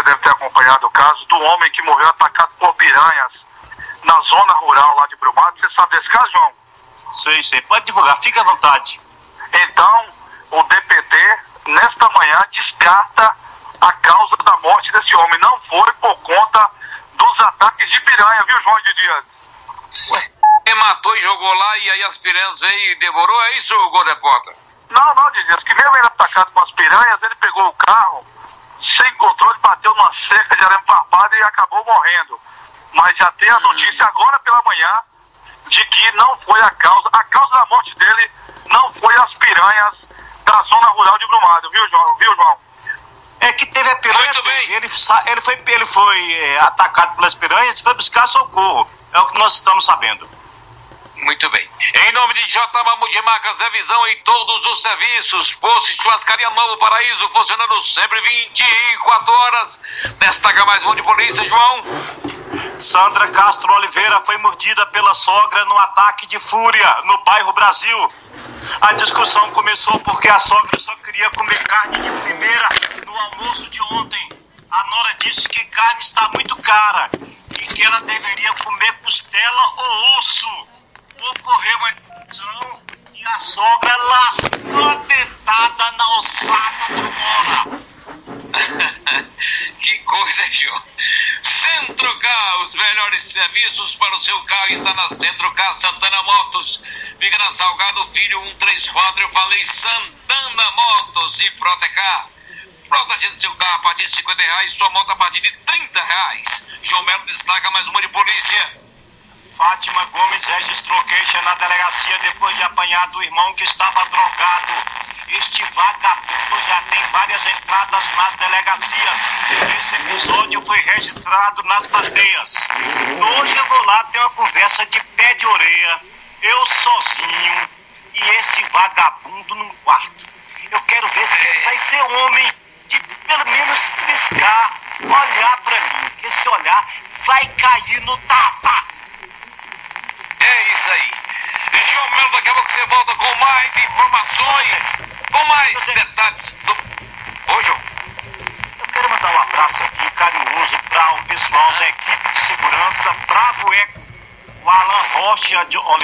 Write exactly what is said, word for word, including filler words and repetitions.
você deve ter acompanhado o caso do homem que morreu atacado por piranhas na zona rural lá de Brumado. Você sabe desse caso, João? Sei, sei. Pode divulgar, fique à vontade. Então, o D P T, nesta manhã, descarta a causa da morte desse homem. Não foi por conta dos ataques de piranha, viu, João de Dias? Ué, ele matou e jogou lá e aí as piranhas veio e devorou, é isso, Gol Repórter? Não, não, de Dias, que mesmo ele atacado com as piranhas, ele pegou o carro, sem controle, bateu numa cerca de arame farpado e acabou morrendo. Mas já tem a notícia agora pela manhã de que não foi a causa, a causa da morte dele não foi as piranhas da zona rural de Brumado, viu, João? Viu, João? É que teve a piranha. Muito bem. Ele, ele foi, ele foi é, atacado pelas piranhas e foi buscar socorro. É o que nós estamos sabendo. Muito bem. Em nome de J. Mamute Marcas, é visão em todos os serviços. Posto Churrascaria Novo Paraíso, funcionando sempre vinte e quatro horas. Destaca mais um de polícia, João. Sandra Castro Oliveira foi mordida pela sogra no ataque de fúria no bairro Brasil. A discussão começou porque a sogra só queria comer carne de primeira no almoço de ontem. A nora disse que carne está muito cara e que ela deveria comer costela ou osso. Ocorreu uma discussão e a sogra lascou a dentada na ossada da nora. Que coisa, João. Centrocar, os melhores serviços para o seu carro está na Centrocar Santana Motos. Fica na Salgado Filho cento e trinta e quatro, eu falei Santana Motos e Protecar. Protegendo seu carro a partir de cinquenta reais, sua moto a partir de trinta reais. João Melo destaca mais uma de polícia. Fátima Gomes registrou queixa na delegacia depois de apanhar do irmão que estava drogado. Este vagabundo já tem várias entradas nas delegacias. Esse episódio foi registrado nas cadeias. Hoje eu vou lá ter uma conversa de pé de orelha, eu sozinho e esse vagabundo num quarto. Eu quero ver se ele vai ser homem de pelo menos piscar, olhar pra mim, que esse olhar vai cair no tapa. É isso aí. João Melo, daqui a pouco você volta com mais informações, com mais detalhes do... Ô, João. Eu quero mandar um abraço aqui carinhoso para o pessoal da equipe de segurança Bravo Eco, o Alan Rocha de Oliveira.